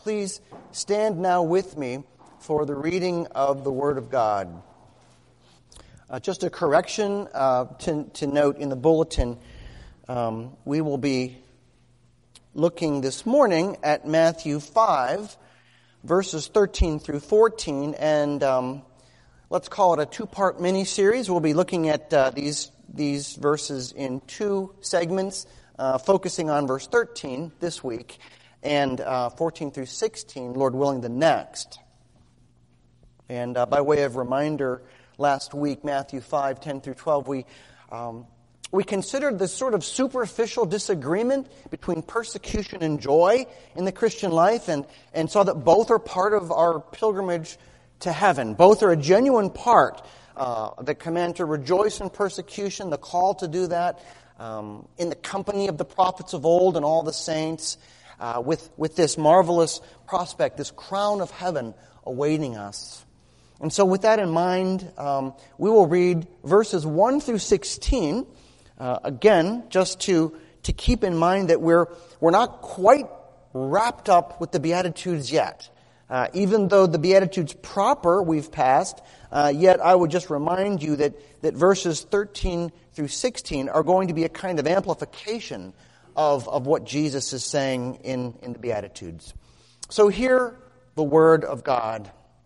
please stand now with me for the reading of the Word of God. Just a correction to note in the bulletin. We will be looking this morning at Matthew 5, verses 13 through 14, and let's call it a two-part mini-series. We'll be looking at these verses in two segments, focusing on verse 13 this week, and 14 through 16, Lord willing, the next. And by way of reminder, last week, Matthew 5, 10 through 12, we considered this sort of superficial disagreement between persecution and joy in the Christian life, and saw that both are part of our pilgrimage to heaven. Both are a genuine part. The command to rejoice in persecution, the call to do that, in the company of the prophets of old and all the saints, with this marvelous prospect, this crown of heaven awaiting us. And so with that in mind, we will read verses 1 through 16, again, just to keep in mind that we're not quite wrapped up with the Beatitudes yet. Even though the Beatitudes proper we've passed, yet I would just remind you that verses 13 through 16 are going to be a kind of amplification of what Jesus is saying in the Beatitudes. So hear the word of God.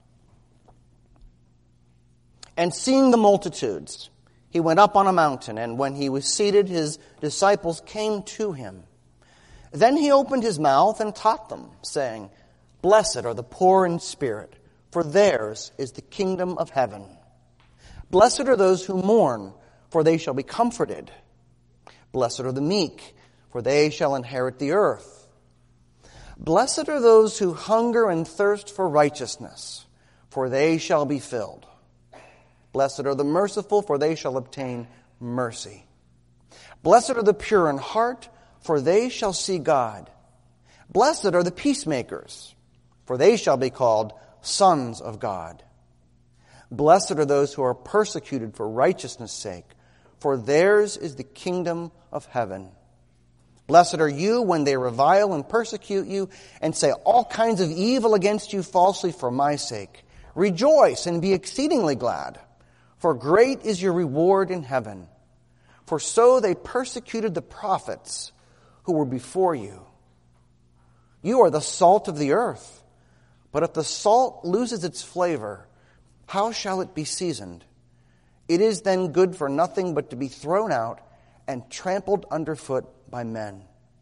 And seeing the multitudes, he went up on a mountain, and when he was seated, his disciples came to him. Then he opened his mouth and taught them, saying, Blessed are the poor in spirit, for theirs is the kingdom of heaven. Blessed are those who mourn, for they shall be comforted. Blessed are the meek, for they shall inherit the earth. Blessed are those who hunger and thirst for righteousness, for they shall be filled. Blessed are the merciful, for they shall obtain mercy. Blessed are the pure in heart, for they shall see God. Blessed are the peacemakers, for they shall be called sons of God. Blessed are those who are persecuted for righteousness' sake, for theirs is the kingdom of heaven. Blessed are you when they revile and persecute you and say all kinds of evil against you falsely for my sake. Rejoice and be exceedingly glad, for great is your reward in heaven. For so they persecuted the prophets who were before you. You are the salt of the earth. But if the salt loses its flavor, how shall it be seasoned? It is then good for nothing but to be thrown out and trampled underfoot by men.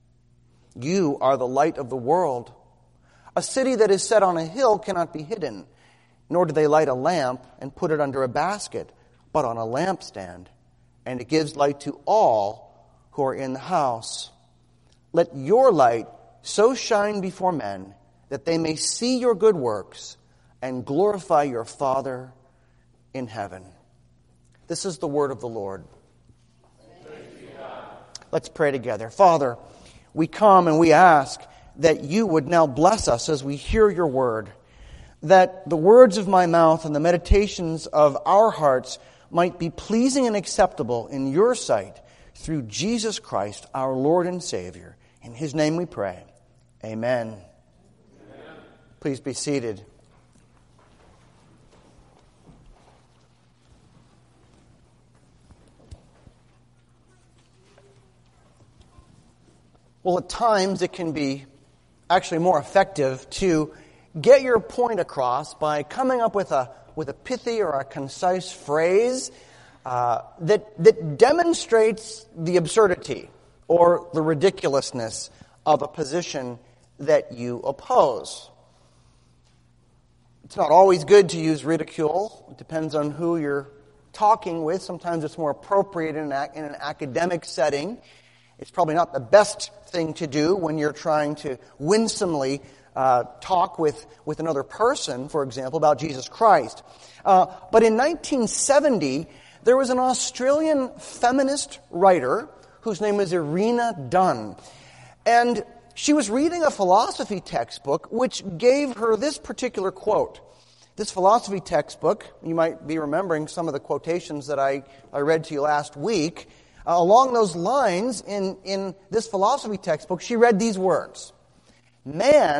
You are the light of the world. A city that is set on a hill cannot be hidden, nor do they light a lamp and put it under a basket, but on a lampstand, and it gives light to all who are in the house. Let your light so shine before men that they may see your good works and glorify your Father in heaven. This is the word of the Lord. Thanks be to God. Let's pray together. Father, we come and we ask that you would now bless us as we hear your word, that the words of my mouth and the meditations of our hearts might be pleasing and acceptable in your sight through Jesus Christ, our Lord and Savior. In his name we pray. Amen. Please be seated. Well, at times it can be actually more effective to get your point across by coming up with a pithy or a concise phrase that demonstrates the absurdity or the ridiculousness of a position that you oppose. It's not always good to use ridicule. It depends on who you're talking with. Sometimes it's more appropriate in an academic setting. It's probably not the best thing to do when you're trying to winsomely talk with another person, for example, about Jesus Christ. But in 1970, there was an Australian feminist writer whose name was Irena Dunn. And she was reading a philosophy textbook which gave her this particular quote. This philosophy textbook, you might be remembering some of the quotations that I read to you last week. Along those lines, in this philosophy textbook, she read these words. Man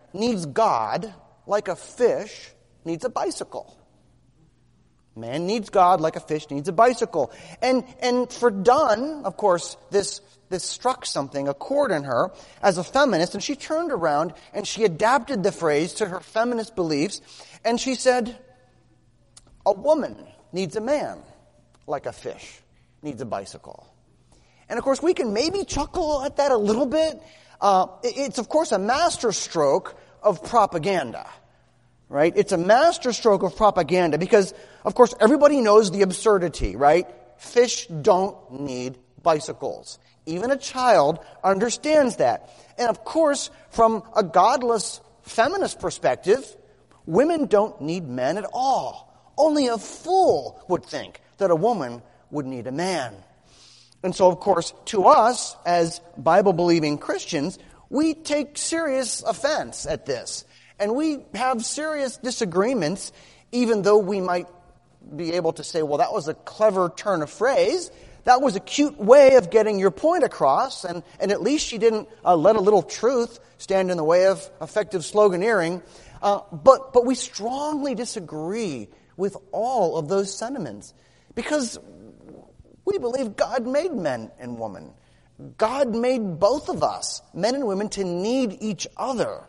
needs God like a fish needs a bicycle. Man needs God like a fish needs a bicycle. And for Dunn, of course, this struck something, a chord in her as a feminist, and she turned around and she adapted the phrase to her feminist beliefs, and she said, a woman needs a man like a fish needs a bicycle. And of course, we can maybe chuckle at that a little bit. It's, of course, a masterstroke of propaganda. Right? It's a masterstroke of propaganda because, of course, everybody knows the absurdity, right? Fish don't need bicycles. Even a child understands that. And, of course, from a godless feminist perspective, women don't need men at all. Only a fool would think that a woman would need a man. And so, of course, to us, as Bible-believing Christians, we take serious offense at this. And we have serious disagreements, even though we might be able to say, well, that was a clever turn of phrase. That was a cute way of getting your point across. And at least she didn't let a little truth stand in the way of effective sloganeering. But we strongly disagree with all of those sentiments. Because we believe God made men and women. God made both of us, men and women, to need each other.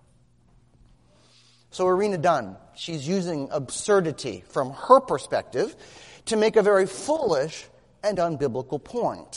So Irena Dunn, she's using absurdity from her perspective to make a very foolish and unbiblical point.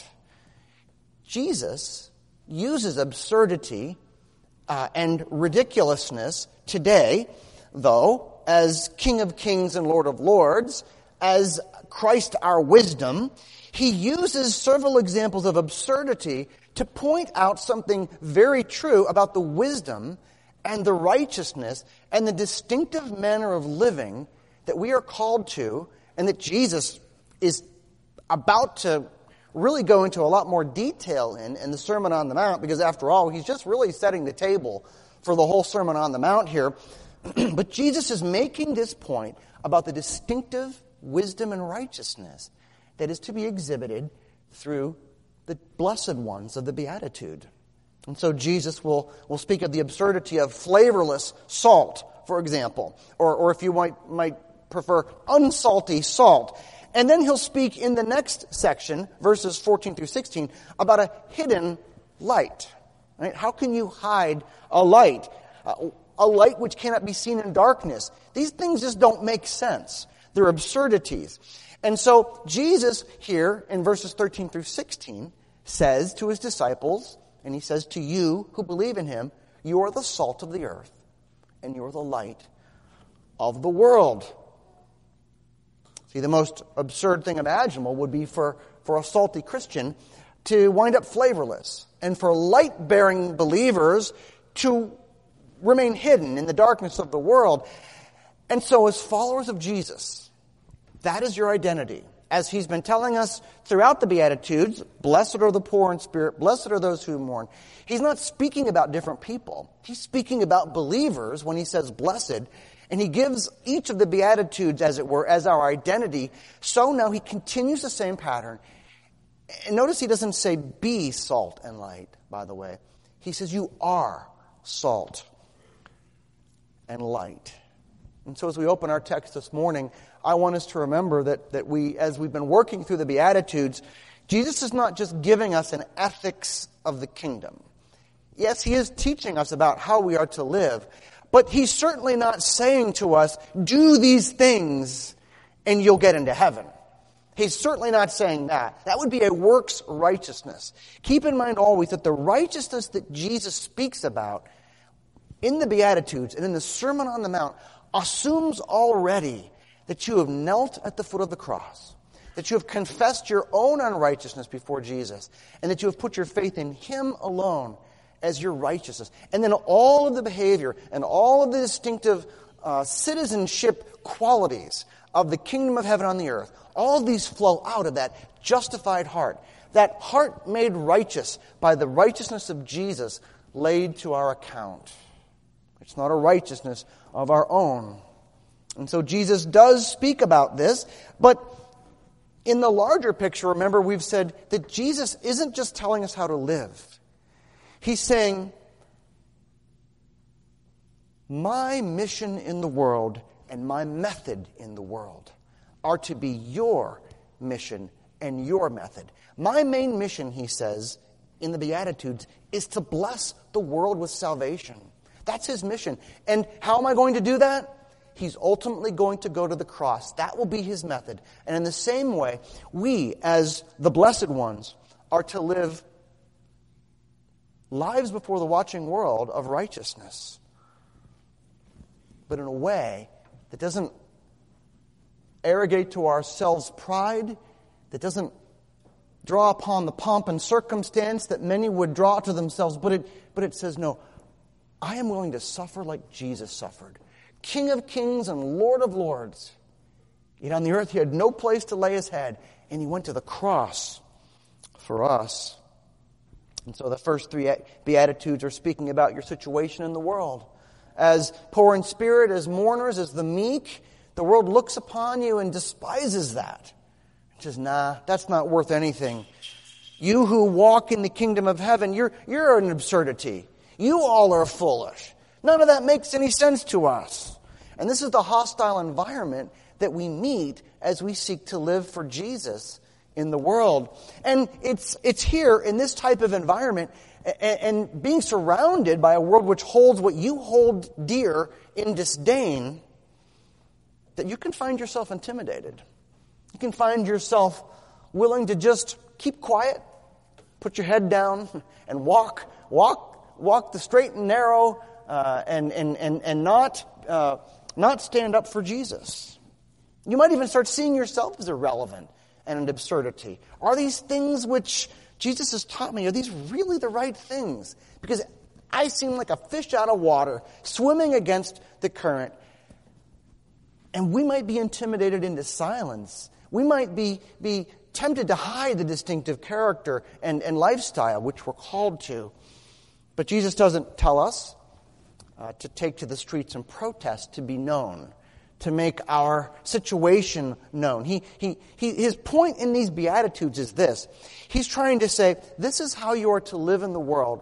Jesus uses absurdity and ridiculousness today, though, as King of Kings and Lord of Lords, as Christ our wisdom. He uses several examples of absurdity to point out something very true about the wisdom and the righteousness and the distinctive manner of living that we are called to, and that Jesus is about to really go into a lot more detail in the Sermon on the Mount, because after all, he's just really setting the table for the whole Sermon on the Mount here. But Jesus is making this point about the distinctive wisdom and righteousness that is to be exhibited through the blessed ones of the Beatitude. And so Jesus will speak of the absurdity of flavorless salt, for example, or if you might prefer, unsalty salt. And then he'll speak in the next section, verses 14 through 16, about a hidden light. Right? How can you hide a light? A light which cannot be seen in darkness. These things just don't make sense. They're absurdities. And so Jesus here in verses 13 through 16 says to his disciples, and he says to you who believe in him, you are the salt of the earth, and you are the light of the world. See, the most absurd thing imaginable would be for a salty Christian to wind up flavorless, and for light-bearing believers to remain hidden in the darkness of the world. And so as followers of Jesus, that is your identity. As he's been telling us throughout the Beatitudes, blessed are the poor in spirit, blessed are those who mourn. He's not speaking about different people. He's speaking about believers when he says blessed. And he gives each of the Beatitudes, as it were, as our identity. So now he continues the same pattern. And notice he doesn't say be salt and light, by the way. He says you are salt and light. And so as we open our text this morning, I want us to remember that we, as we've been working through the Beatitudes, Jesus is not just giving us an ethics of the kingdom. Yes, he is teaching us about how we are to live, but he's certainly not saying to us, do these things and you'll get into heaven. He's certainly not saying that. That would be a works righteousness. Keep in mind always that the righteousness that Jesus speaks about in the Beatitudes and in the Sermon on the Mount assumes already that you have knelt at the foot of the cross, that you have confessed your own unrighteousness before Jesus, and that you have put your faith in him alone as your righteousness. And then all of the behavior and all of the distinctive citizenship qualities of the kingdom of heaven on the earth, all of these flow out of that justified heart, that heart made righteous by the righteousness of Jesus laid to our account. It's not a righteousness of our own. And so Jesus does speak about this, but in the larger picture, remember we've said that Jesus isn't just telling us how to live. He's saying, My mission in the world and my method in the world are to be your mission and your method. My main mission, he says in the Beatitudes, is to bless the world with salvation. That's his mission. And how am I going to do that? He's ultimately going to go to the cross. That will be his method. And in the same way, we, as the blessed ones, are to live lives before the watching world of righteousness, but in a way that doesn't arrogate to ourselves pride, that doesn't draw upon the pomp and circumstance that many would draw to themselves, but it says, no, I am willing to suffer like Jesus suffered. King of kings and Lord of lords. Yet on the earth he had no place to lay his head, and he went to the cross for us. And so the first three Beatitudes are speaking about your situation in the world. As poor in spirit, as mourners, as the meek, the world looks upon you and despises that. It says, nah, that's not worth anything. You who walk in the kingdom of heaven, you're an absurdity. You all are foolish. None of that makes any sense to us. And this is the hostile environment that we meet as we seek to live for Jesus in the world. And it's here in this type of environment and being surrounded by a world which holds what you hold dear in disdain that you can find yourself intimidated. You can find yourself willing to just keep quiet, put your head down, and walk the straight and narrow, and not stand up for Jesus. You might even start seeing yourself as irrelevant and an absurdity. Are these things which Jesus has taught me, are these really the right things? Because I seem like a fish out of water, swimming against the current. And we might be intimidated into silence. We might be tempted to hide the distinctive character and lifestyle which we're called to. But Jesus doesn't tell us to take to the streets and protest to be known, to make our situation known. His point in these Beatitudes is this. He's trying to say, this is how you are to live in the world.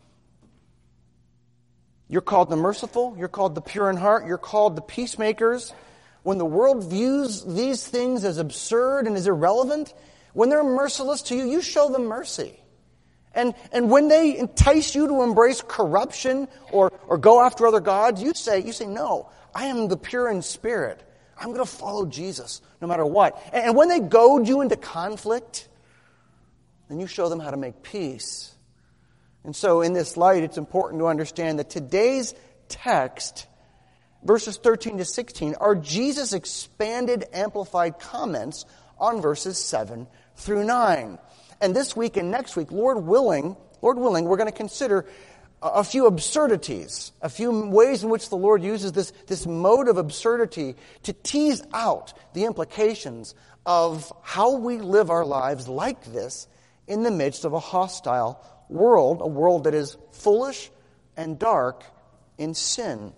You're called the merciful. You're called the pure in heart. You're called the peacemakers. When the world views these things as absurd and as irrelevant, when they're merciless to you, you show them mercy. And when they entice you to embrace corruption or go after other gods, you say, no, I am the pure in spirit. I'm going to follow Jesus no matter what. And when they goad you into conflict, then you show them how to make peace. And so in this light, it's important to understand that today's text, verses 13 to 16, are Jesus' expanded, amplified comments on verses 7 through 9. And this week and next week, Lord willing, we're going to consider a few absurdities, a few ways in which the Lord uses this mode of absurdity to tease out the implications of how we live our lives like this in the midst of a hostile world, a world that is foolish and dark in sin.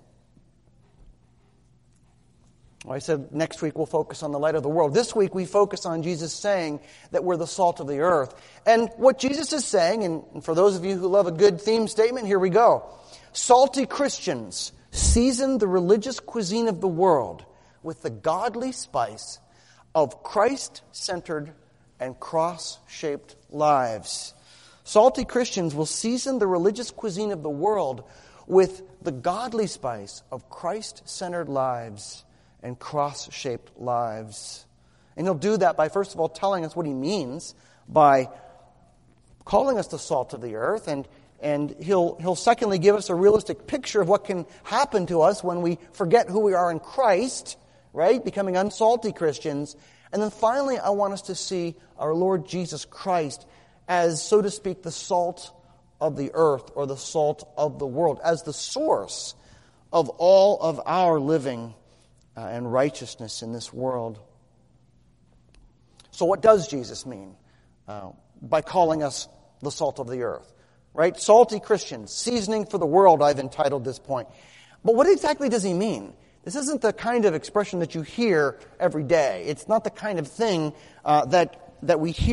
Well, I said next week we'll focus on the light of the world. This week we focus on Jesus saying that we're the salt of the earth. And what Jesus is saying, and for those of you who love a good theme statement, here we go. Salty Christians season the religious cuisine of the world with the godly spice of Christ-centered and cross-shaped lives. Salty Christians will season the religious cuisine of the world with the godly spice of Christ-centered lives and cross-shaped lives. And he'll do that by, first of all, telling us what he means by calling us the salt of the earth, and he'll secondly give us a realistic picture of what can happen to us when we forget who we are in Christ, right? Becoming unsalty Christians. And then finally, I want us to see our Lord Jesus Christ as, so to speak, the salt of the earth or the salt of the world, as the source of all of our living and righteousness in this world. So what does Jesus mean by calling us the salt of the earth? Right? Salty Christians, seasoning for the world, I've entitled this point. But what exactly does he mean? This isn't the kind of expression that you hear every day. It's not the kind of thing that we hear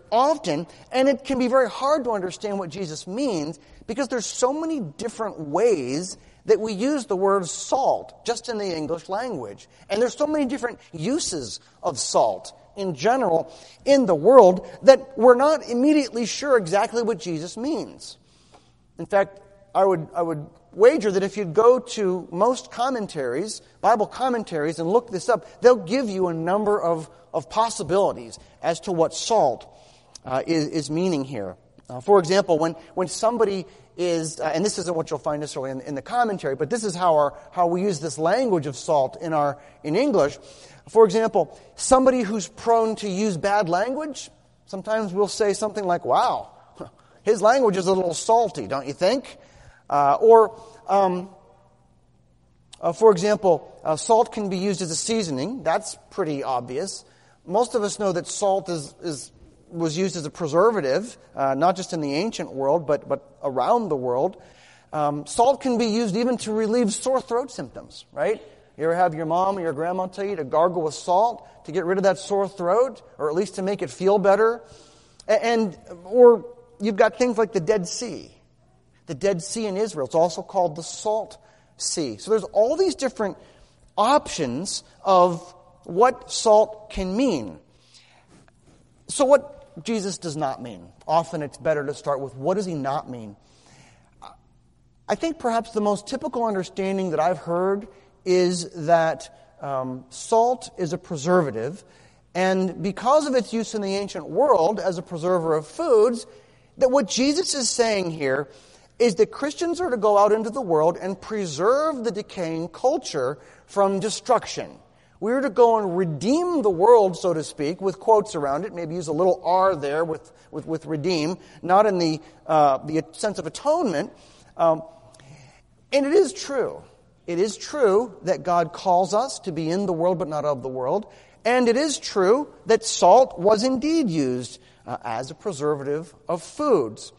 often, and it can be very hard to understand what Jesus means because there's so many different ways that we use the word salt just in the English language. And there's so many different uses of salt in general in the world that we're not immediately sure exactly what Jesus means. In fact, I would wager that if you go to most commentaries, Bible commentaries, and look this up, they'll give you a number of possibilities as to what salt is meaning here. For example, when somebody is, and this isn't what you'll find necessarily in the commentary, but this is how we use this language of salt in English. For example, somebody who's prone to use bad language, sometimes we'll say something like, wow, his language is a little salty, don't you think? For example, salt can be used as a seasoning. That's pretty obvious. Most of us know that salt was used as a preservative, not just in the ancient world, but around the world. Salt can be used even to relieve sore throat symptoms, right? You ever have your mom or your grandma tell you to gargle with salt to get rid of that sore throat, or at least to make it feel better? Or you've got things like the Dead Sea. The Dead Sea in Israel. It's also called the Salt Sea. So there's all these different options of what salt can mean. So what Jesus does not mean. Often it's better to start with what does he not mean. I think perhaps the most typical understanding that I've heard is that salt is a preservative, and because of its use in the ancient world as a preserver of foods, that what Jesus is saying here is that Christians are to go out into the world and preserve the decaying culture from destruction. We are to go and redeem the world, so to speak, with quotes around it. Maybe use a little R there with redeem, not in the sense of atonement. And it is true. It is true that God calls us to be in the world but not of the world. And it is true that salt was indeed used as a preservative of foods.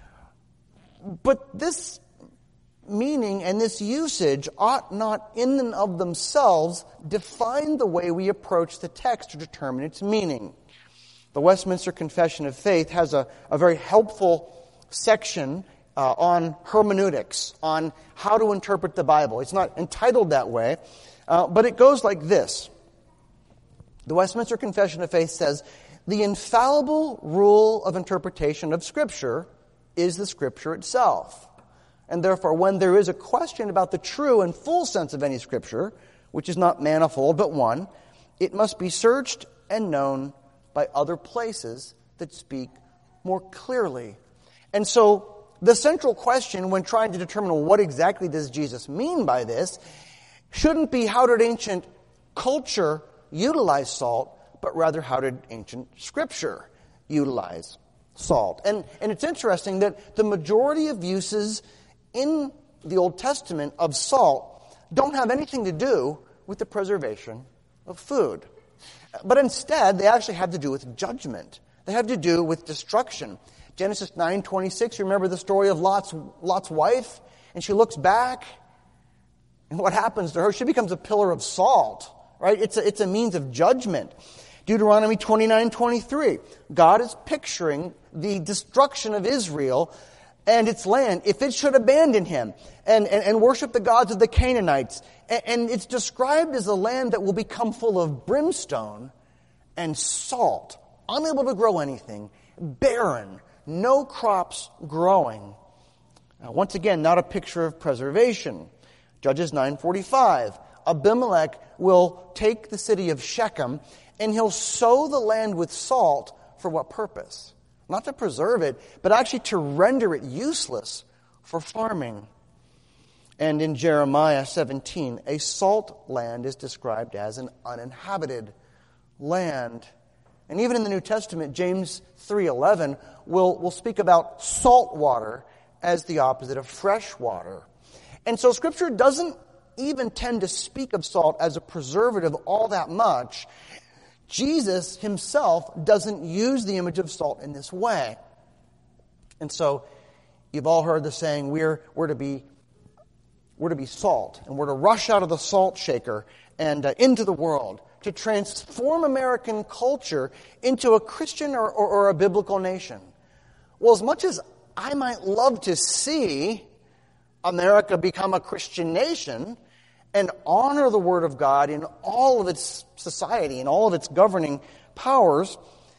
But this meaning and this usage ought not in and of themselves define the way we approach the text to determine its meaning. The Westminster Confession of Faith has a very helpful section on hermeneutics, on how to interpret the Bible. It's not entitled that way, but it goes like this. The Westminster Confession of Faith says, the infallible rule of interpretation of Scripture is the Scripture itself. And therefore, when there is a question about the true and full sense of any Scripture, which is not manifold but one, it must be searched and known by other places that speak more clearly. And so, the central question when trying to determine what exactly does Jesus mean by this shouldn't be how did ancient culture utilize salt, but rather how did ancient Scripture utilize salt. And it's interesting that the majority of uses in the Old Testament of salt don't have anything to do with the preservation of food. But instead, they actually have to do with judgment. They have to do with destruction. Genesis 9:26, you remember the story of Lot's wife? And she looks back, and what happens to her? She becomes a pillar of salt, right? It's a means of judgment. Deuteronomy 29:23, God is picturing the destruction of Israel and its land if it should abandon him and worship the gods of the Canaanites. And it's described as a land that will become full of brimstone and salt, unable to grow anything, barren, no crops growing. Now, once again, not a picture of preservation. Judges 9:45, Abimelech will take the city of Shechem and he'll sow the land with salt for what purpose? Not to preserve it, but actually to render it useless for farming. And in Jeremiah 17, a salt land is described as an uninhabited land. And even in the New Testament, James 3:11 will speak about salt water as the opposite of fresh water. And so Scripture doesn't even tend to speak of salt as a preservative all that much. Jesus himself doesn't use the image of salt in this way. And so you've all heard the saying, we're to be salt, and we're to rush out of the salt shaker and into the world to transform American culture into a Christian or a biblical nation? Well, as much as I might love to see America become a Christian nation and honor the Word of God in all of its society and all of its governing powers,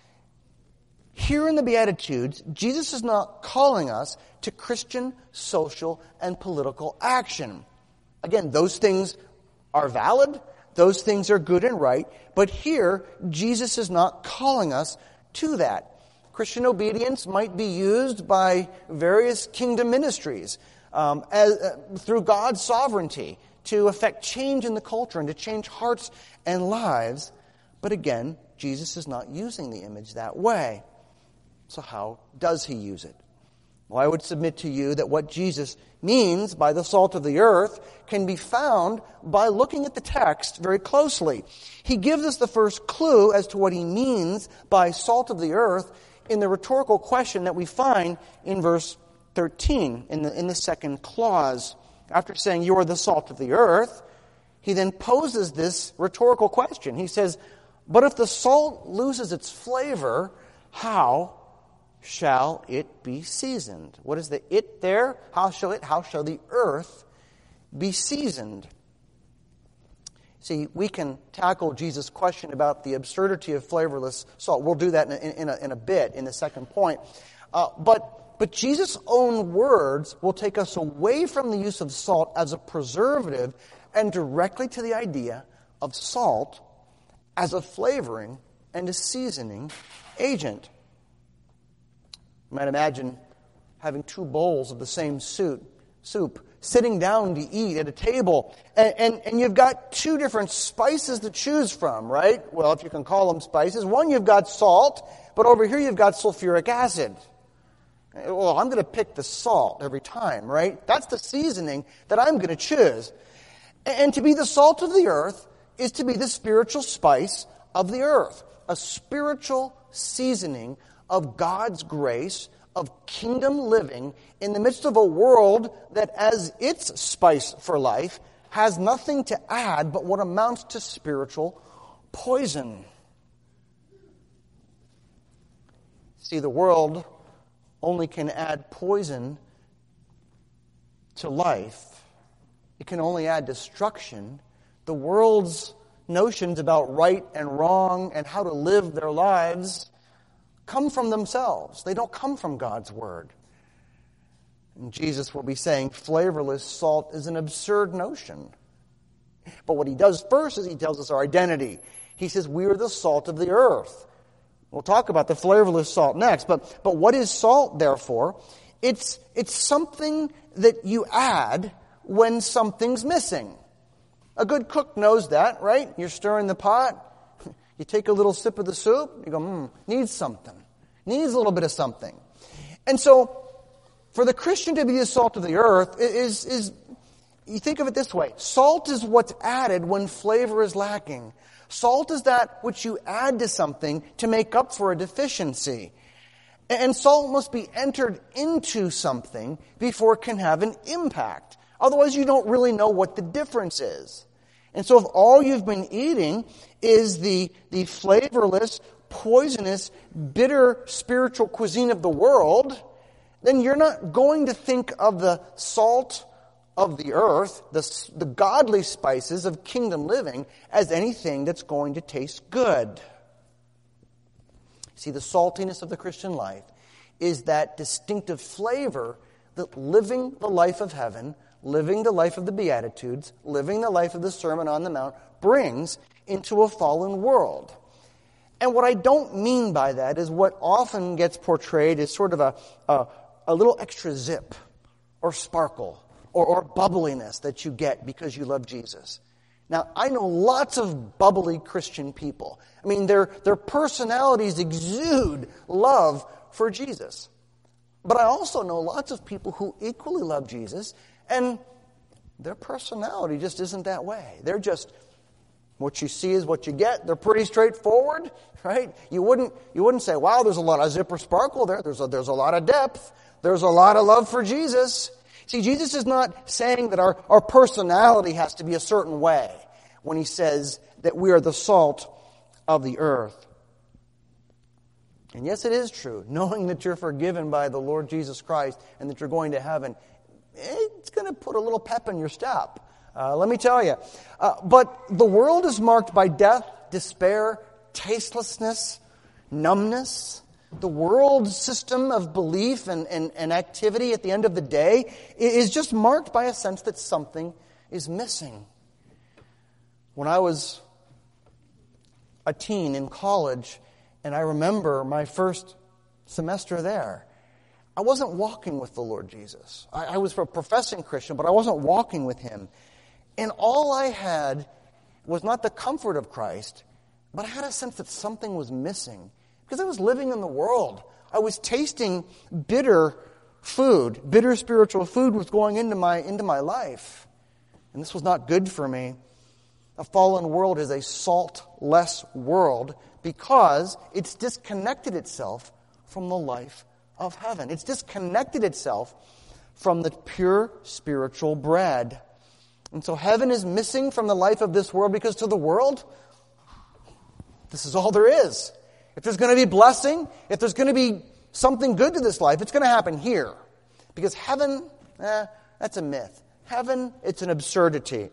here in the Beatitudes, Jesus is not calling us to Christian, social, and political action. Again, those things are valid, those things are good and right, but here, Jesus is not calling us to that. Christian obedience might be used by various kingdom ministries through God's sovereignty to affect change in the culture and to change hearts and lives. But again, Jesus is not using the image that way. So how does he use it? Well, I would submit to you that what Jesus means by the salt of the earth can be found by looking at the text very closely. He gives us the first clue as to what he means by salt of the earth in the rhetorical question that we find in verse 13, in the second clause. After saying, "You are the salt of the earth," he then poses this rhetorical question. He says, "But if the salt loses its flavor, how shall it be seasoned?" What is the "it" there? How shall the earth be seasoned? See, we can tackle Jesus' question about the absurdity of flavorless salt. We'll do that in a bit, in the second point. But Jesus' own words will take us away from the use of salt as a preservative and directly to the idea of salt as a flavoring and a seasoning agent. You might imagine having two bowls of the same soup, sitting down to eat at a table, and you've got two different spices to choose from, right? Well, if you can call them spices. One, you've got salt, but over here you've got sulfuric acid. Well, I'm going to pick the salt every time, right? That's the seasoning that I'm going to choose. And to be the salt of the earth is to be the spiritual spice of the earth, a spiritual seasoning of God's grace, of kingdom living in the midst of a world that as its spice for life has nothing to add but what amounts to spiritual poison. See, the world only can add poison to life. It can only add destruction. The world's notions about right and wrong and how to live their lives come from themselves. They don't come from God's Word. And Jesus will be saying flavorless salt is an absurd notion. But what he does first is he tells us our identity. He says we are the salt of the earth. We'll talk about the flavorless salt next. But what is salt, therefore? It's something that you add when something's missing. A good cook knows that, right? You're stirring the pot. You take a little sip of the soup. You go, needs something. Needs a little bit of something. And so, for the Christian to be the salt of the earth is you think of it this way. Salt is what's added when flavor is lacking. Salt is that which you add to something to make up for a deficiency. And salt must be entered into something before it can have an impact. Otherwise, you don't really know what the difference is. And so if all you've been eating is the flavorless, poisonous, bitter spiritual cuisine of the world, then you're not going to think of the salt of the earth, the godly spices of kingdom living, as anything that's going to taste good. See, the saltiness of the Christian life is that distinctive flavor that living the life of heaven, living the life of the Beatitudes, living the life of the Sermon on the Mount brings into a fallen world. And what I don't mean by that is what often gets portrayed as sort of a little extra zip or sparkle or bubbliness that you get because you love Jesus. Now, I know lots of bubbly Christian people. I mean, their personalities exude love for Jesus. But I also know lots of people who equally love Jesus, and their personality just isn't that way. They're just, what you see is what you get. They're pretty straightforward, right? You wouldn't say, wow, there's a lot of zip or sparkle there. There's a lot of depth. There's a lot of love for Jesus. See, Jesus is not saying that our personality has to be a certain way when he says that we are the salt of the earth. And yes, it is true. Knowing that you're forgiven by the Lord Jesus Christ and that you're going to heaven, it's going to put a little pep in your step. Let me tell you. But the world is marked by death, despair, tastelessness, numbness. The world system of belief and activity at the end of the day is just marked by a sense that something is missing. When I was a teen in college, and I remember my first semester there, I wasn't walking with the Lord Jesus. I was a professing Christian, but I wasn't walking with Him. And all I had was not the comfort of Christ, but I had a sense that something was missing. Because I was living in the world. I was tasting bitter food. Bitter spiritual food was going into my life. And this was not good for me. A fallen world is a salt-less world because it's disconnected itself from the life of heaven. It's disconnected itself from the pure spiritual bread. And so heaven is missing from the life of this world because to the world, this is all there is. If there's going to be blessing, if there's going to be something good to this life, it's going to happen here. Because heaven, that's a myth. Heaven, it's an absurdity.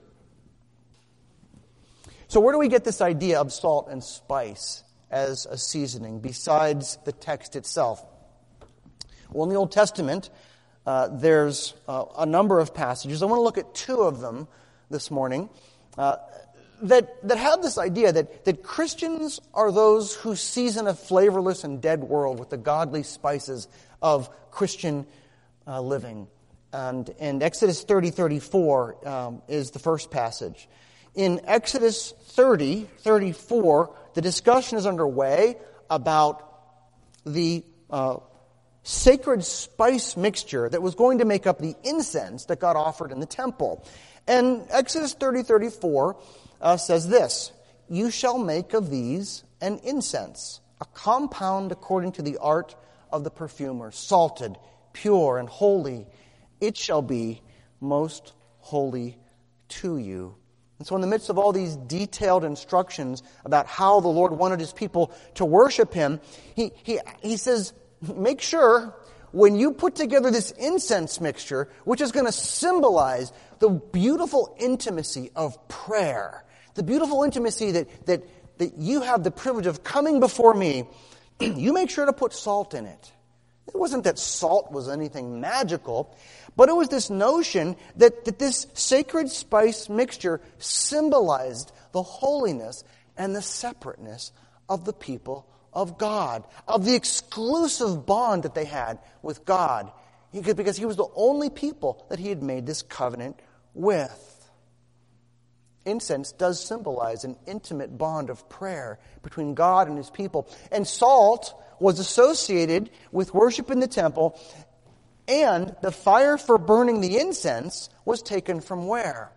So where do we get this idea of salt and spice as a seasoning besides the text itself? Well, in the Old Testament, there's a number of passages. I want to look at two of them this morning that have this idea that Christians are those who season a flavorless and dead world with the godly spices of Christian living. And Exodus 30:34 is the first passage. In Exodus 30:34, the discussion is underway about the sacred spice mixture that was going to make up the incense that got offered in the temple. And Exodus 30:34 says this, "You shall make of these an incense, a compound according to the art of the perfumer, salted, pure, and holy. It shall be most holy to you." And so in the midst of all these detailed instructions about how the Lord wanted His people to worship Him, He says, make sure when you put together this incense mixture, which is going to symbolize the beautiful intimacy of prayer, the beautiful intimacy that you have the privilege of coming before me, you make sure to put salt in it. It wasn't that salt was anything magical, but it was this notion that this sacred spice mixture symbolized the holiness and the separateness of the people of God, of the exclusive bond that they had with God, because He was the only people that He had made this covenant with. Incense does symbolize an intimate bond of prayer between God and His people. And salt was associated with worship in the temple, and the fire for burning the incense was taken from where?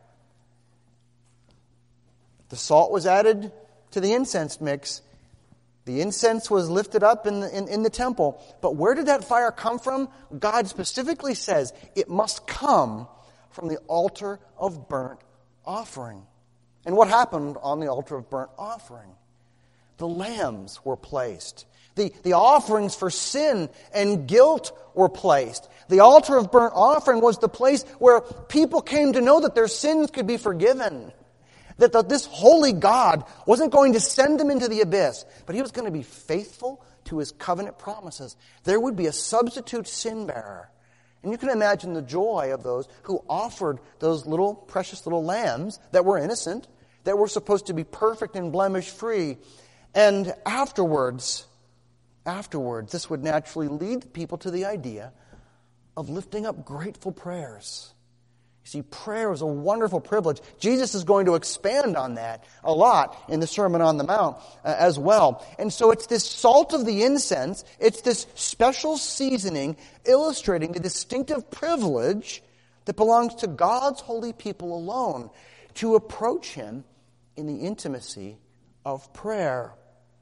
The salt was added to the incense mix. The incense was lifted up in the temple. But where did that fire come from? God specifically says it must come from the altar of burnt offering. And what happened on the altar of burnt offering? The lambs were placed. The offerings for sin and guilt were placed. The altar of burnt offering was the place where people came to know that their sins could be forgiven. That this holy God wasn't going to send them into the abyss, but He was going to be faithful to His covenant promises. There would be a substitute sin bearer. And you can imagine the joy of those who offered those little precious little lambs that were innocent, that were supposed to be perfect and blemish-free. And afterwards, this would naturally lead people to the idea of lifting up grateful prayers. You see, prayer is a wonderful privilege. Jesus is going to expand on that a lot in the Sermon on the Mount as well. And so it's this salt of the incense, it's this special seasoning illustrating the distinctive privilege that belongs to God's holy people alone to approach Him in the intimacy of prayer.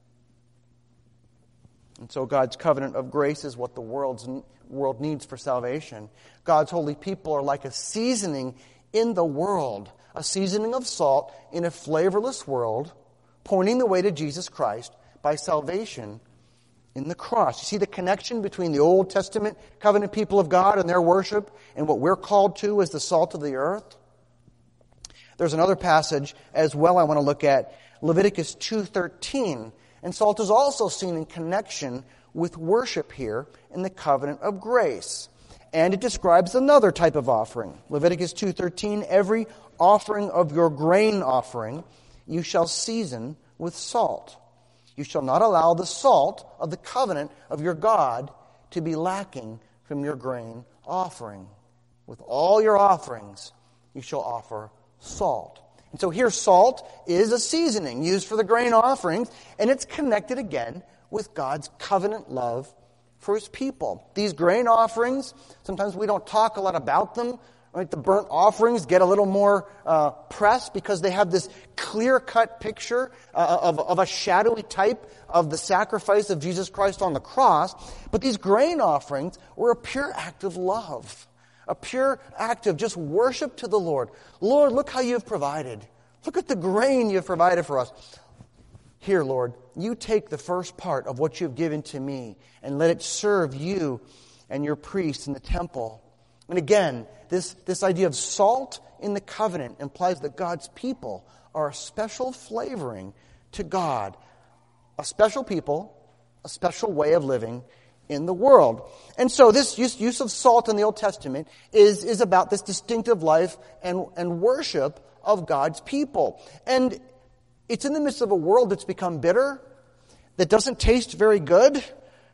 And so God's covenant of grace is what the world needs for salvation. God's holy people are like a seasoning in the world, a seasoning of salt in a flavorless world, pointing the way to Jesus Christ by salvation in the cross. You see the connection between the Old Testament covenant people of God and their worship and what we're called to as the salt of the earth? There's another passage as well I want to look at, Leviticus 2:13. And salt is also seen in connection with worship here in the covenant of grace. And it describes another type of offering. Leviticus 2:13, every offering of your grain offering you shall season with salt. You shall not allow the salt of the covenant of your God to be lacking from your grain offering. With all your offerings you shall offer salt. And so here salt is a seasoning used for the grain offerings, and it's connected again with God's covenant love for His people. These grain offerings, sometimes we don't talk a lot about them. Right? The burnt offerings get a little more press because they have this clear-cut picture of a shadowy type of the sacrifice of Jesus Christ on the cross. But these grain offerings were a pure act of love, a pure act of just worship to the Lord. Lord, look how you've provided. Look at the grain you've provided for us. Here, Lord, you take the first part of what you've given to me and let it serve you and your priests in the temple. And again, this idea of salt in the covenant implies that God's people are a special flavoring to God. A special people, a special way of living in the world. And so this use of salt in the Old Testament is about this distinctive life and worship of God's people. And it's in the midst of a world that's become bitter, that doesn't taste very good.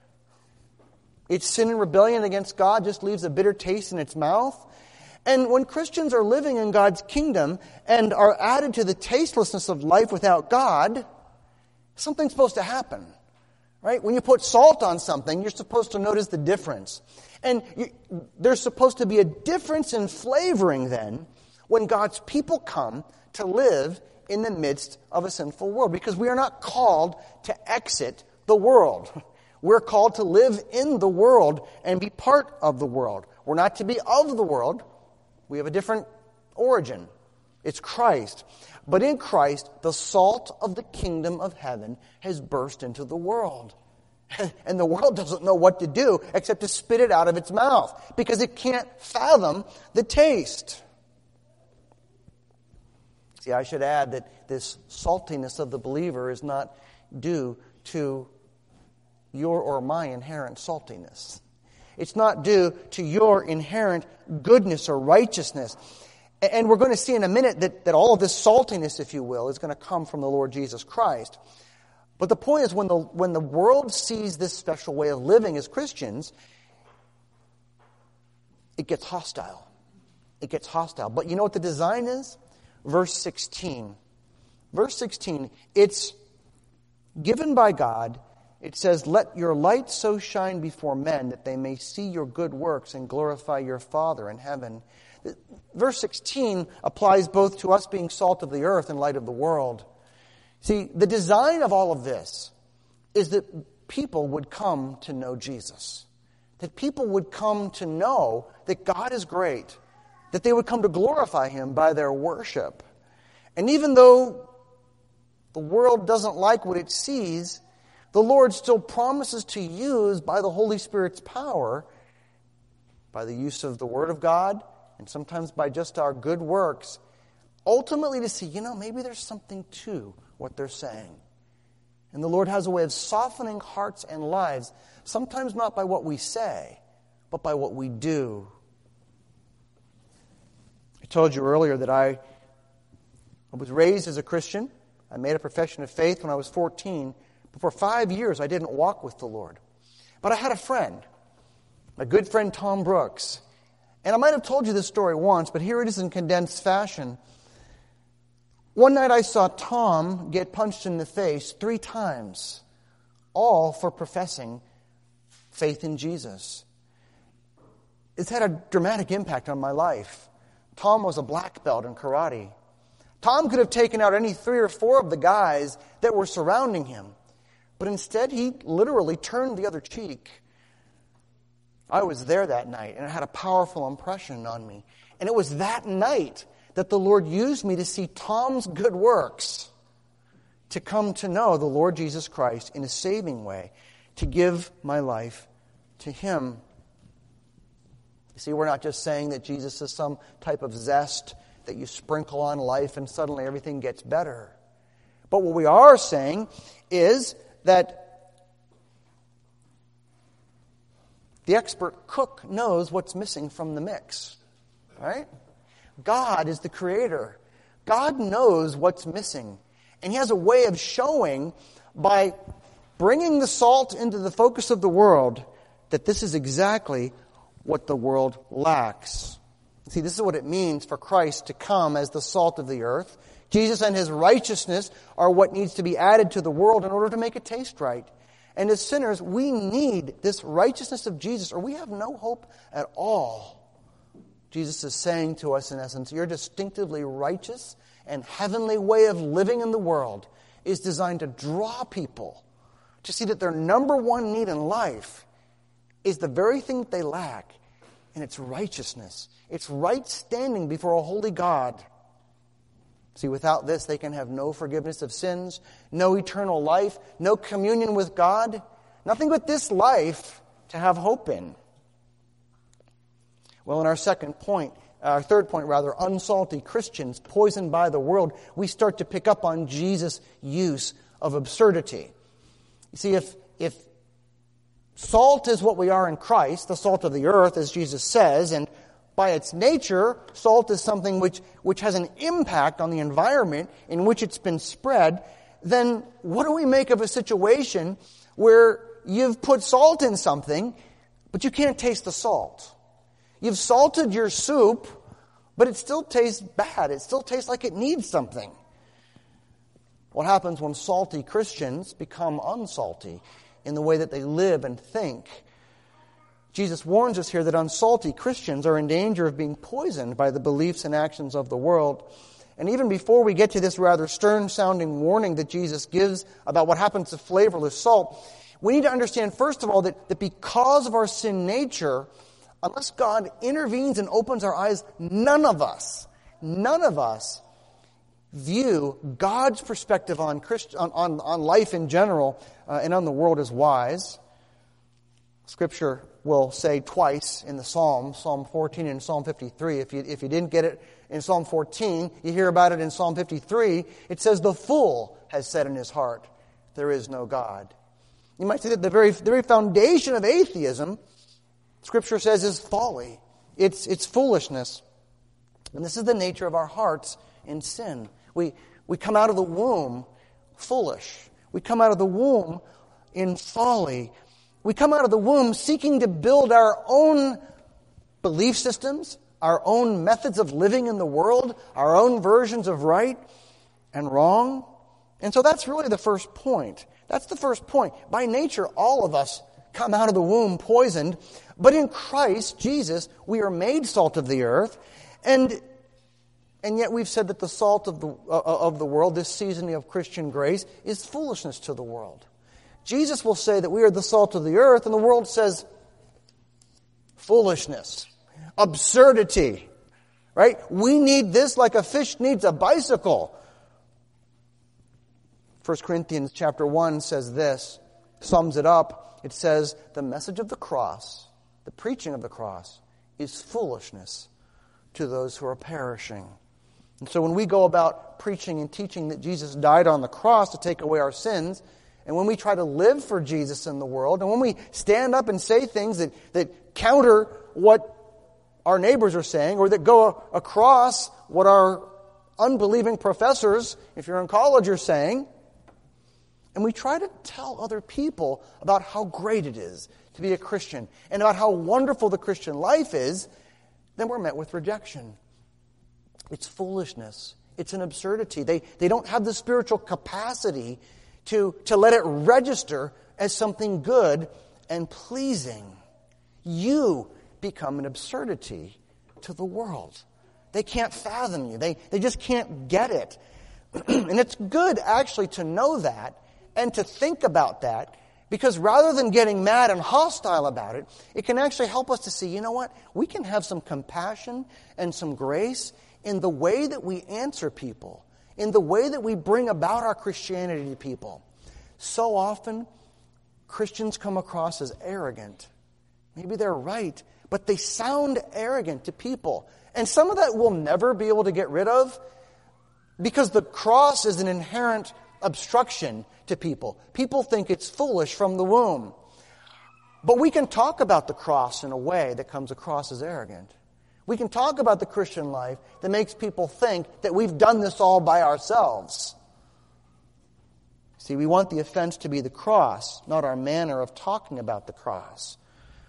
Its sin and rebellion against God just leaves a bitter taste in its mouth. And when Christians are living in God's kingdom and are added to the tastelessness of life without God, something's supposed to happen. Right? When you put salt on something, you're supposed to notice the difference. And there's supposed to be a difference in flavoring then when God's people come to live in the midst of a sinful world. Because we are not called to exit the world. We're called to live in the world and be part of the world. We're not to be of the world. We have a different origin. It's Christ. But in Christ, the salt of the kingdom of heaven has burst into the world. And the world doesn't know what to do except to spit it out of its mouth because it can't fathom the taste. See, I should add that this saltiness of the believer is not due to your or my inherent saltiness. It's not due to your inherent goodness or righteousness. And we're going to see in a minute that all of this saltiness, if you will, is going to come from the Lord Jesus Christ. But the point is, when the world sees this special way of living as Christians, it gets hostile. It gets hostile. But you know what the design is? Verse 16. Verse 16, it's given by God. It says, let your light so shine before men that they may see your good works and glorify your Father in heaven. Verse 16 applies both to us being salt of the earth and light of the world. See, the design of all of this is that people would come to know Jesus. That people would come to know that God is great. That they would come to glorify Him by their worship. And even though the world doesn't like what it sees, the Lord still promises to use, by the Holy Spirit's power, by the use of the Word of God, and sometimes by just our good works, ultimately to see, maybe there's something to what they're saying. And the Lord has a way of softening hearts and lives, sometimes not by what we say, but by what we do. I told you earlier that I was raised as a Christian. I made a profession of faith when I was 14. But for 5 years, I didn't walk with the Lord. But I had a friend, a good friend, Tom Brooks. And I might have told you this story once, but here it is in condensed fashion. One night I saw Tom get punched in the face 3 times, all for professing faith in Jesus. It's had a dramatic impact on my life. Tom was a black belt in karate. Tom could have taken out any 3 or 4 of the guys that were surrounding him. But instead, he literally turned the other cheek. I was there that night, and it had a powerful impression on me. And it was that night that the Lord used me to see Tom's good works to come to know the Lord Jesus Christ in a saving way, to give my life to Him. You see, we're not just saying that Jesus is some type of zest that you sprinkle on life and suddenly everything gets better. But what we are saying is that the expert cook knows what's missing from the mix. Right? God is the creator. God knows what's missing. And He has a way of showing by bringing the salt into the focus of the world that this is exactly what the world lacks. See, this is what it means for Christ to come as the salt of the earth. Jesus and His righteousness are what needs to be added to the world in order to make it taste right. And as sinners, we need this righteousness of Jesus, or we have no hope at all. Jesus is saying to us, in essence, your distinctively righteous and heavenly way of living in the world is designed to draw people to see that their number one need in life is the very thing that they lack, and it's righteousness. It's right standing before a holy God. See, without this, they can have no forgiveness of sins, no eternal life, no communion with God, nothing but this life to have hope in. Well, in our third point, unsalty Christians poisoned by the world, we start to pick up on Jesus' use of absurdity. You see, if salt is what we are in Christ, the salt of the earth, as Jesus says, and by its nature, salt is something which has an impact on the environment in which it's been spread, then what do we make of a situation where you've put salt in something, but you can't taste the salt? You've salted your soup, but it still tastes bad. It still tastes like it needs something. What happens when salty Christians become unsalty in the way that they live and think? Jesus warns us here that unsalty Christians are in danger of being poisoned by the beliefs and actions of the world. And even before we get to this rather stern-sounding warning that Jesus gives about what happens to flavorless salt, we need to understand, first of all, that because of our sin nature, unless God intervenes and opens our eyes, none of us view God's perspective on life in general and on the world as wise. Scripture will say twice in the Psalms, Psalm 14 and Psalm 53. If you didn't get it in Psalm 14, you hear about it in Psalm 53. It says, the fool has said in his heart, there is no God. You might say that the very foundation of atheism, Scripture says, is folly. It's foolishness. And this is the nature of our hearts in sin. We come out of the womb foolish. We come out of the womb in folly. We come out of the womb seeking to build our own belief systems, our own methods of living in the world, our own versions of right and wrong. And so that's really the first point. That's the first point. By nature, all of us come out of the womb poisoned, but in Christ Jesus, we are made salt of the earth, and yet we've said that the salt of the world, this seasoning of Christian grace, is foolishness to the world. Jesus will say that we are the salt of the earth, and the world says foolishness, absurdity, right? We need this like a fish needs a bicycle. 1 Corinthians chapter 1 says this, sums it up. It says, the message of the cross, the preaching of the cross, is foolishness to those who are perishing. And so when we go about preaching and teaching that Jesus died on the cross to take away our sins, and when we try to live for Jesus in the world, and when we stand up and say things that counter what our neighbors are saying, or that go across what our unbelieving professors, if you're in college, are saying, and we try to tell other people about how great it is to be a Christian and about how wonderful the Christian life is, then we're met with rejection. It's foolishness. It's an absurdity. They don't have the spiritual capacity to let it register as something good and pleasing. You become an absurdity to the world. They can't fathom you. They just can't get it. And it's good actually to know that and to think about that, because rather than getting mad and hostile about it, it can actually help us to see, you know what? We can have some compassion and some grace in the way that we answer people, in the way that we bring about our Christianity to people. So often, Christians come across as arrogant. Maybe they're right, but they sound arrogant to people. And some of that we'll never be able to get rid of because the cross is an inherent obstruction to people. People think it's foolish from the womb. But we can talk about the cross in a way that comes across as arrogant. We can talk about the Christian life that makes people think that we've done this all by ourselves. See, we want the offense to be the cross, not our manner of talking about the cross.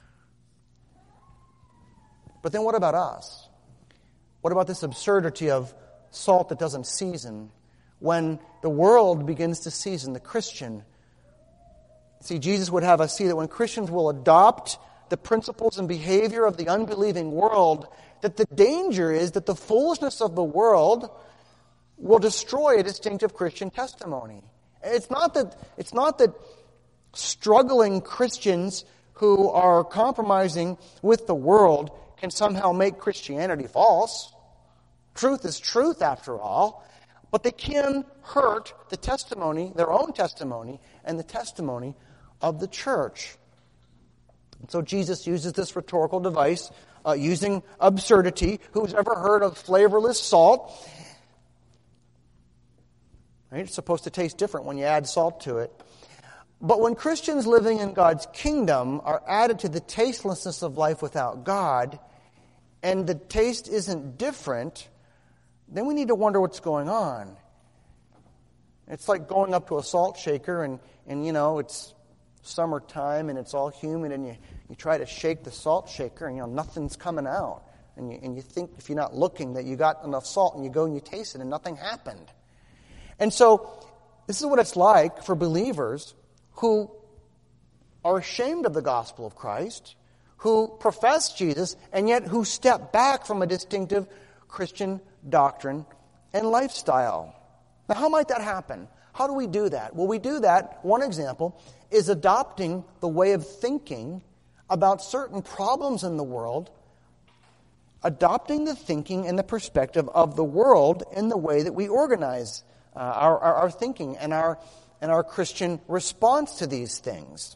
But then what about us? What about this absurdity of salt that doesn't season when the world begins to season the Christian? See, Jesus would have us see that when Christians will adopt the principles and behavior of the unbelieving world, that the danger is that the foolishness of the world will destroy a distinctive Christian testimony. It's not that struggling Christians who are compromising with the world can somehow make Christianity false. Truth is truth, after all. But they can hurt the testimony, their own testimony, and the testimony of the church. And so Jesus uses this rhetorical device using absurdity. Who's ever heard of flavorless salt? Right? It's supposed to taste different when you add salt to it. But when Christians living in God's kingdom are added to the tastelessness of life without God, and the taste isn't different, then we need to wonder what's going on. It's like going up to a salt shaker and it's summertime and it's all humid and you try to shake the salt shaker and nothing's coming out. And you think, if you're not looking, that you got enough salt, and you go and you taste it and nothing happened. And so this is what it's like for believers who are ashamed of the gospel of Christ, who profess Jesus, and yet who step back from a distinctive Christian doctrine and lifestyle. Now, how might that happen? How do we do that? Well, we do that, one example, is adopting the way of thinking about certain problems in the world, adopting the thinking and the perspective of the world in the way that we organize our thinking and our Christian response to these things.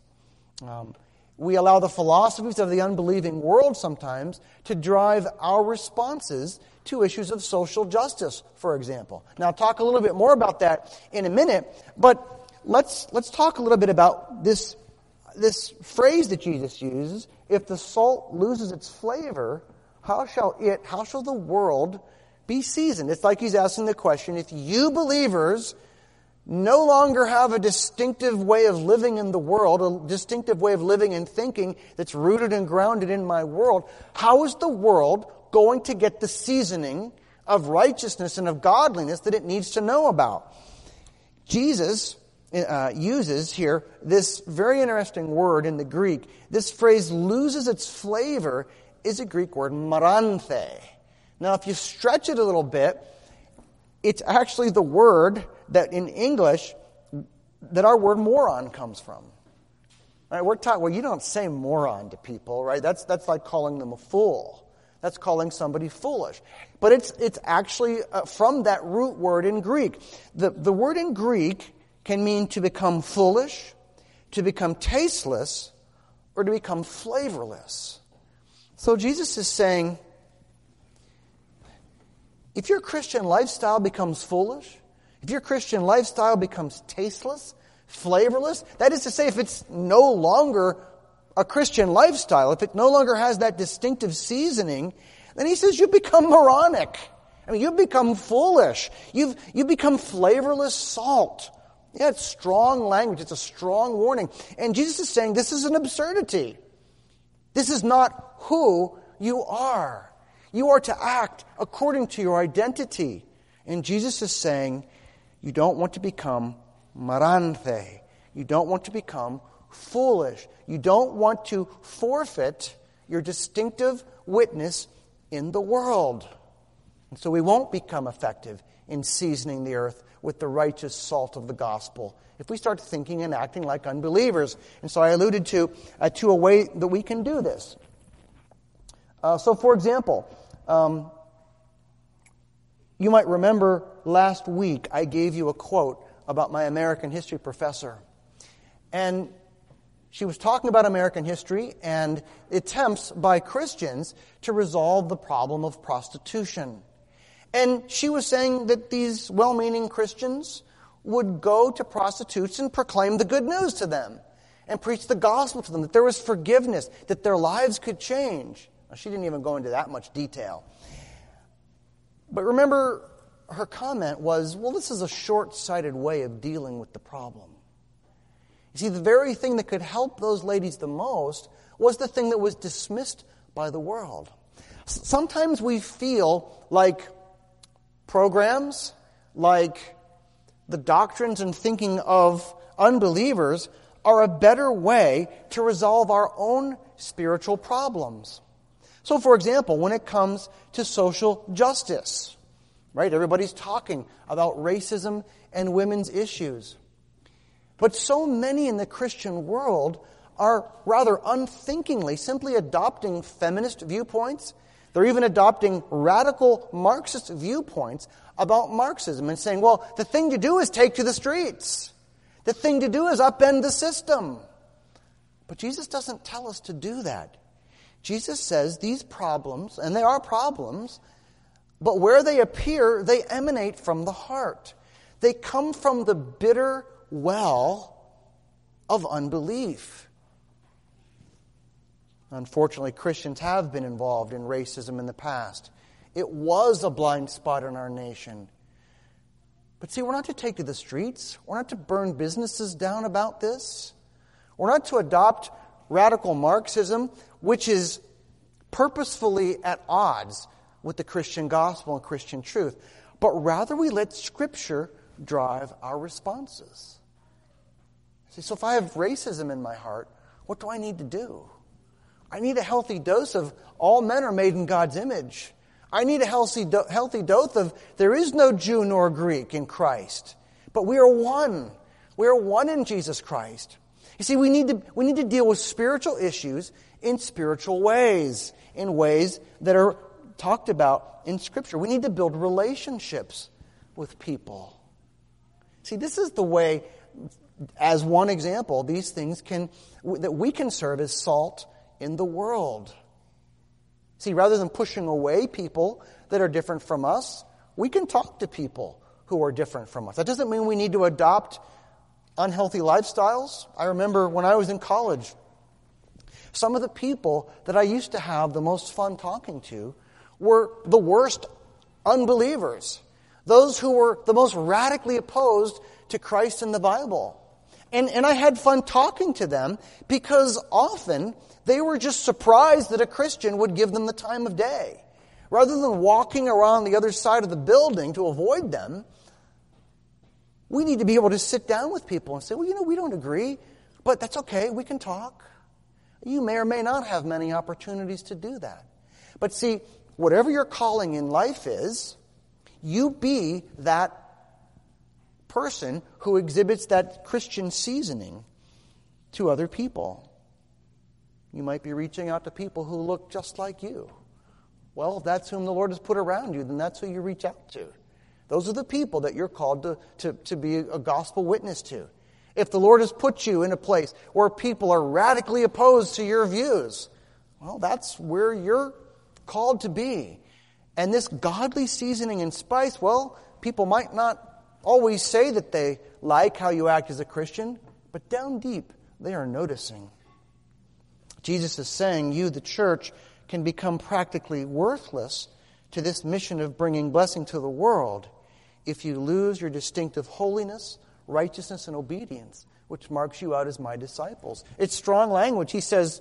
We allow the philosophies of the unbelieving world sometimes to drive our responses to issues of social justice, for example. Now, I'll talk a little bit more about that in a minute, but let's talk a little bit about this phrase that Jesus uses: if the salt loses its flavor, how shall the world be seasoned? It's like he's asking the question, if you believers no longer have a distinctive way of living in the world, a distinctive way of living and thinking that's rooted and grounded in my world, how is the world going to get the seasoning of righteousness and of godliness that it needs to know about? Jesus uses here this very interesting word in the Greek. This phrase, loses its flavor, is a Greek word, maranthe. Now, if you stretch it a little bit, it's actually the word that in English, that our word moron comes from. Right? We're taught, well, you don't say moron to people, right? That's like calling them a fool. That's calling somebody foolish. But it's actually from that root word in Greek. The word in Greek can mean to become foolish, to become tasteless, or to become flavorless. So Jesus is saying, if your Christian lifestyle becomes foolish, if your Christian lifestyle becomes tasteless, flavorless, that is to say, if it's no longer a Christian lifestyle, if it no longer has that distinctive seasoning, then he says you become moronic. I mean, you become foolish. You become flavorless salt. Yeah, it's strong language. It's a strong warning. And Jesus is saying this is an absurdity. This is not who you are. You are to act according to your identity. And Jesus is saying, you don't want to become maranthe. You don't want to become foolish. You don't want to forfeit your distinctive witness in the world. And so we won't become effective in seasoning the earth with the righteous salt of the gospel if we start thinking and acting like unbelievers. And so I alluded to a way that we can do this. So, for example, You might remember last week I gave you a quote about my American history professor. And she was talking about American history and attempts by Christians to resolve the problem of prostitution. And she was saying that these well-meaning Christians would go to prostitutes and proclaim the good news to them and preach the gospel to them, that there was forgiveness, that their lives could change. Now, she didn't even go into that much detail. But remember, her comment was, well, this is a short-sighted way of dealing with the problem. You see, the very thing that could help those ladies the most was the thing that was dismissed by the world. Sometimes we feel like programs, like the doctrines and thinking of unbelievers are a better way to resolve our own spiritual problems. So, for example, when it comes to social justice, right? Everybody's talking about racism and women's issues. But so many in the Christian world are rather unthinkingly simply adopting feminist viewpoints. They're even adopting radical Marxist viewpoints about Marxism and saying, well, the thing to do is take to the streets. The thing to do is upend the system. But Jesus doesn't tell us to do that. Jesus says these problems, and they are problems, but where they appear, they emanate from the heart. They come from the bitter well of unbelief. Unfortunately, Christians have been involved in racism in the past. It was a blind spot in our nation. But see, we're not to take to the streets. We're not to burn businesses down about this. We're not to adopt radical Marxism, which is purposefully at odds with the Christian gospel and Christian truth. But rather we let Scripture drive our responses. See, so if I have racism in my heart, what do I need to do? I need a healthy dose of all men are made in God's image. I need a healthy dose of there is no Jew nor Greek in Christ, but we are one. We are one in Jesus Christ. You see, we need to deal with spiritual issues in spiritual ways, in ways that are talked about in Scripture. We need to build relationships with people. See, this is the way, as one example, these things that we can serve as salt in the world. See, rather than pushing away people that are different from us, we can talk to people who are different from us. That doesn't mean we need to adopt unhealthy lifestyles. I remember when I was in college, some of the people that I used to have the most fun talking to were the worst unbelievers. Those who were the most radically opposed to Christ and the Bible. And I had fun talking to them because often they were just surprised that a Christian would give them the time of day. Rather than walking around the other side of the building to avoid them, we need to be able to sit down with people and say, well, we don't agree, but that's okay, we can talk. You may or may not have many opportunities to do that. But see, whatever your calling in life is, you be that person who exhibits that Christian seasoning to other people. You might be reaching out to people who look just like you. Well, if that's whom the Lord has put around you, then that's who you reach out to. Those are the people that you're called to be a gospel witness to. If the Lord has put you in a place where people are radically opposed to your views, well, that's where you're called to be. And this godly seasoning and spice, well, people might not always say that they like how you act as a Christian, but down deep, they are noticing. Jesus is saying you, the church, can become practically worthless to this mission of bringing blessing to the world if you lose your distinctive holiness, righteousness, and obedience, which marks you out as my disciples. It's strong language. He says,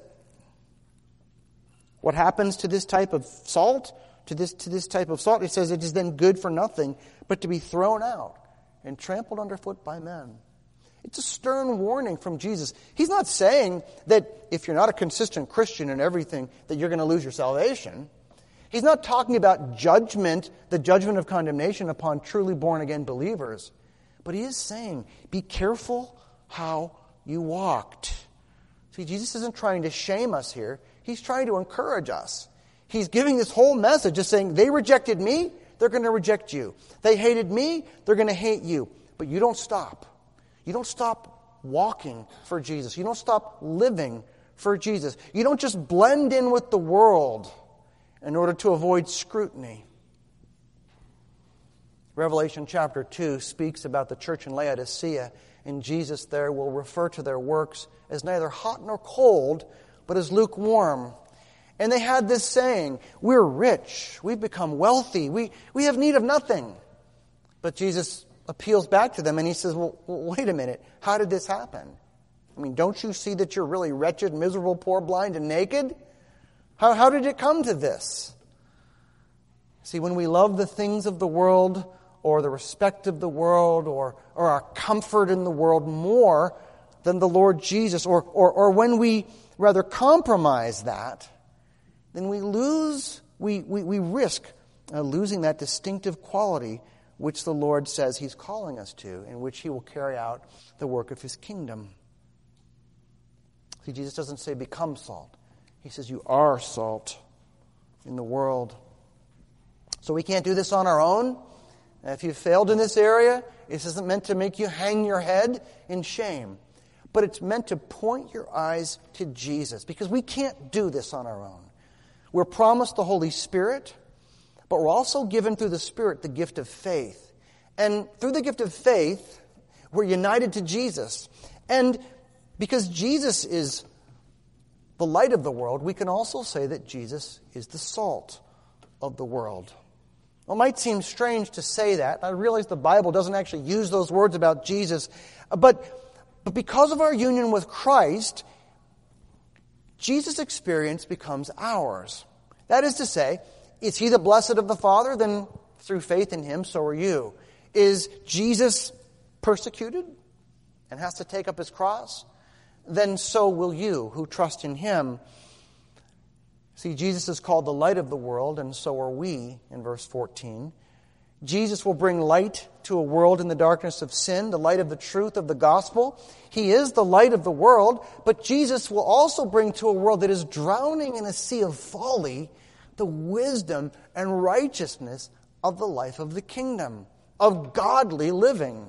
what happens to this type of salt? To this type of salt, he says it is then good for nothing but to be thrown out and trampled underfoot by men. It's a stern warning from Jesus. He's not saying that if you're not a consistent Christian in everything, that you're going to lose your salvation. He's not talking about judgment, the judgment of condemnation upon truly born-again believers. But he is saying, be careful how you walked. See, Jesus isn't trying to shame us here. He's trying to encourage us. He's giving this whole message, just saying, they rejected me, they're going to reject you. They hated me, they're going to hate you. But you don't stop. You don't stop walking for Jesus. You don't stop living for Jesus. You don't just blend in with the world in order to avoid scrutiny. Revelation chapter 2 speaks about the church in Laodicea, and Jesus there will refer to their works as neither hot nor cold, but as lukewarm. And they had this saying, we're rich, we've become wealthy, we have need of nothing. But Jesus appeals back to them and he says, well, wait a minute, how did this happen? I mean, don't you see that you're really wretched, miserable, poor, blind, and naked? How did it come to this? See, when we love the things of the world, or the respect of the world, or our comfort in the world more than the Lord Jesus, or when we rather compromise that, then we risk losing that distinctive quality which the Lord says He's calling us to, in which He will carry out the work of His kingdom. See, Jesus doesn't say become salt. He says you are salt in the world. So we can't do this on our own. If you've failed in this area, this isn't meant to make you hang your head in shame. But it's meant to point your eyes to Jesus, because we can't do this on our own. We're promised the Holy Spirit, but we're also given through the Spirit the gift of faith. And through the gift of faith, we're united to Jesus. And because Jesus is the light of the world, we can also say that Jesus is the salt of the world. Well, it might seem strange to say that. I realize the Bible doesn't actually use those words about Jesus. But because of our union with Christ, Jesus' experience becomes ours. That is to say, is He the blessed of the Father? Then through faith in Him, so are you. Is Jesus persecuted and has to take up His cross? Then so will you who trust in Him. See, Jesus is called the light of the world, and so are we, in verse 14. Jesus will bring light to a world in the darkness of sin, the light of the truth of the gospel. He is the light of the world, but Jesus will also bring to a world that is drowning in a sea of folly the wisdom and righteousness of the life of the kingdom, of godly living.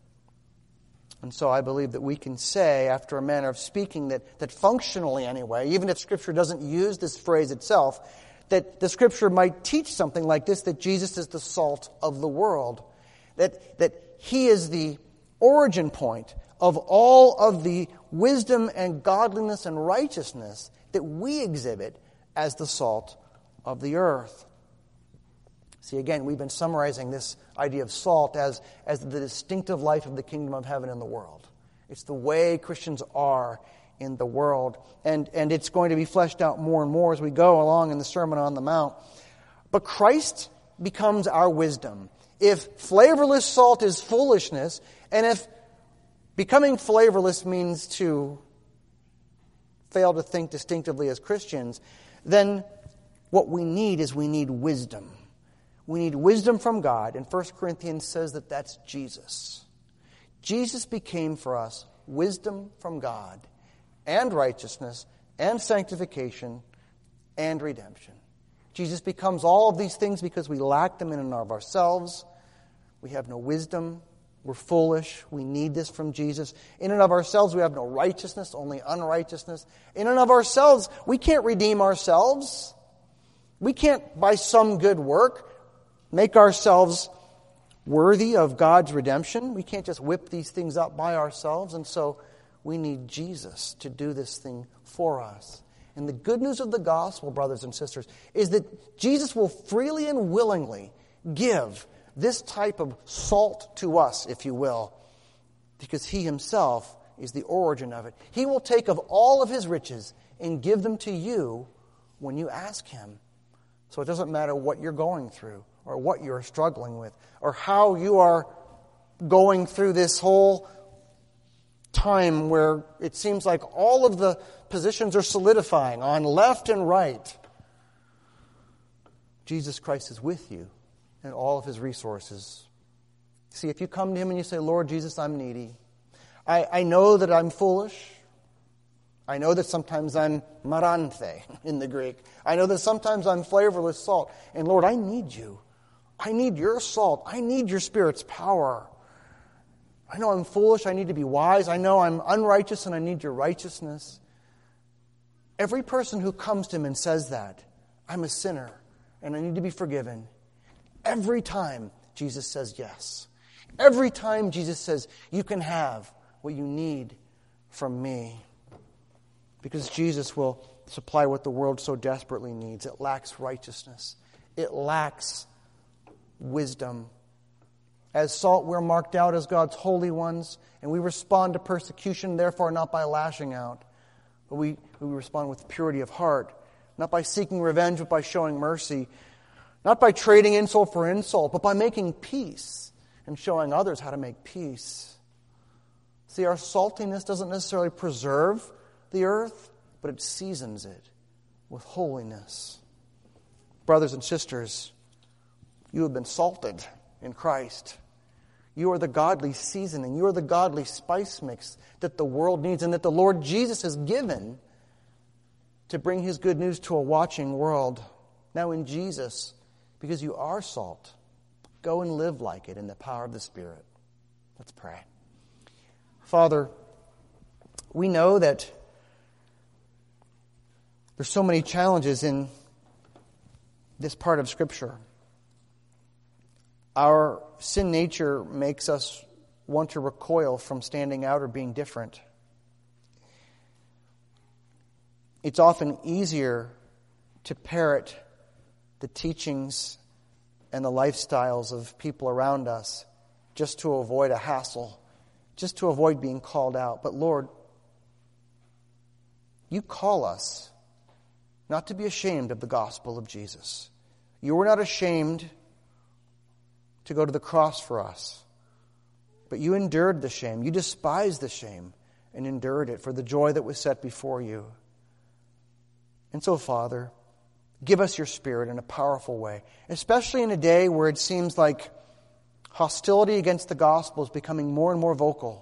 And so I believe that we can say, after a manner of speaking, that functionally anyway, even if Scripture doesn't use this phrase itself, that the Scripture might teach something like this, that Jesus is the salt of the world, that He is the origin point of all of the wisdom and godliness and righteousness that we exhibit as the salt of the earth. See, again, we've been summarizing this idea of salt as the distinctive life of the kingdom of heaven in the world. It's the way Christians are in the world. And it's going to be fleshed out more and more as we go along in the Sermon on the Mount. But Christ becomes our wisdom. If flavorless salt is foolishness, and if becoming flavorless means to fail to think distinctively as Christians, then what we need is wisdom. We need wisdom from God, and 1 Corinthians says that that's Jesus. Jesus became for us wisdom from God, and righteousness, and sanctification, and redemption. Jesus becomes all of these things because we lack them in and of ourselves. We have no wisdom. We're foolish. We need this from Jesus. In and of ourselves, we have no righteousness, only unrighteousness. In and of ourselves, we can't redeem ourselves. We can't, by some good work, make ourselves worthy of God's redemption. We can't just whip these things up by ourselves, and so we need Jesus to do this thing for us. And the good news of the gospel, brothers and sisters, is that Jesus will freely and willingly give this type of salt to us, if you will, because He Himself is the origin of it. He will take of all of His riches and give them to you when you ask Him. So it doesn't matter what you're going through, or what you're struggling with, or how you are going through this whole time where it seems like all of the positions are solidifying on left and right. Jesus Christ is with you and all of His resources. See, if you come to Him and you say, Lord Jesus, I'm needy. I know that I'm foolish. I know that sometimes I'm maranthe in the Greek. I know that sometimes I'm flavorless salt. And Lord, I need you. I need your salt. I need your Spirit's power. I know I'm foolish. I need to be wise. I know I'm unrighteous and I need your righteousness. Every person who comes to him and says that, I'm a sinner and I need to be forgiven, every time Jesus says yes. Every time Jesus says, you can have what you need from me. Because Jesus will supply what the world so desperately needs. It lacks righteousness. It lacks wisdom. As salt, we're marked out as God's holy ones, and we respond to persecution, therefore not by lashing out, but we respond with purity of heart, not by seeking revenge, but by showing mercy, not by trading insult for insult, but by making peace and showing others how to make peace. See, our saltiness doesn't necessarily preserve the earth, but it seasons it with holiness. Brothers and sisters, you have been salted in Christ. You are the godly seasoning. You are the godly spice mix that the world needs and that the Lord Jesus has given to bring His good news to a watching world. Now in Jesus, because you are salt, go and live like it in the power of the Spirit. Let's pray. Father, we know that there's so many challenges in this part of Scripture. Our sin nature makes us want to recoil from standing out or being different. It's often easier to parrot the teachings and the lifestyles of people around us just to avoid a hassle, just to avoid being called out. But Lord, you call us not to be ashamed of the gospel of Jesus. You were not ashamed to go to the cross for us, but you endured the shame. You despised the shame and endured it for the joy that was set before you. And so, Father, give us your Spirit in a powerful way, especially in a day where it seems like hostility against the gospel is becoming more and more vocal.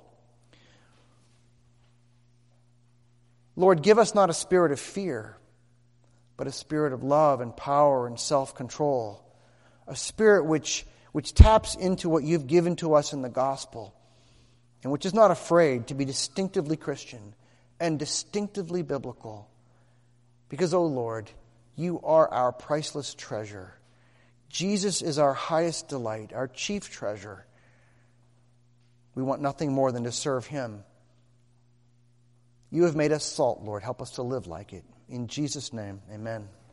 Lord, give us not a spirit of fear, but a spirit of love and power and self-control, a spirit which taps into what you've given to us in the gospel, and which is not afraid to be distinctively Christian and distinctively biblical. Because, O Lord, you are our priceless treasure. Jesus is our highest delight, our chief treasure. We want nothing more than to serve Him. You have made us salt, Lord. Help us to live like it. In Jesus' name, amen.